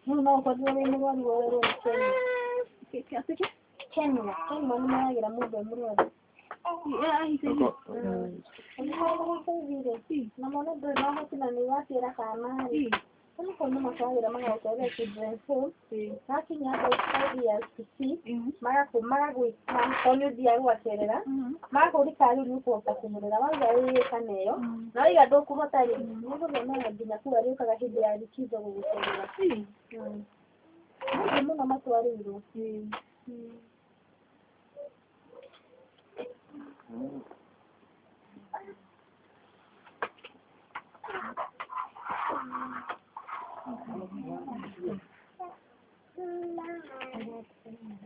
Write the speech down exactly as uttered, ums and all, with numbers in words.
no kwa ndio ni mwani wa leo Kenya. Kiasi ke? Kenya. Kenya ni mwagira mundu murwaru. Yeah, he said. Na mwana ndo na hotina ni wati era kana. Kama kuna maswali ama ngautoa children home. Lakini hapo five to six. Mara kwa mara kwa konyo dia gwacerera. Mara kwa rikari ni kwa kumurera wanga ile kaneyo. Na iga ndo kuhota ri. Mundu na nginya kuwa ri kaga hindi ya likizo gugucerera. Mm. Mundu na maswali ro.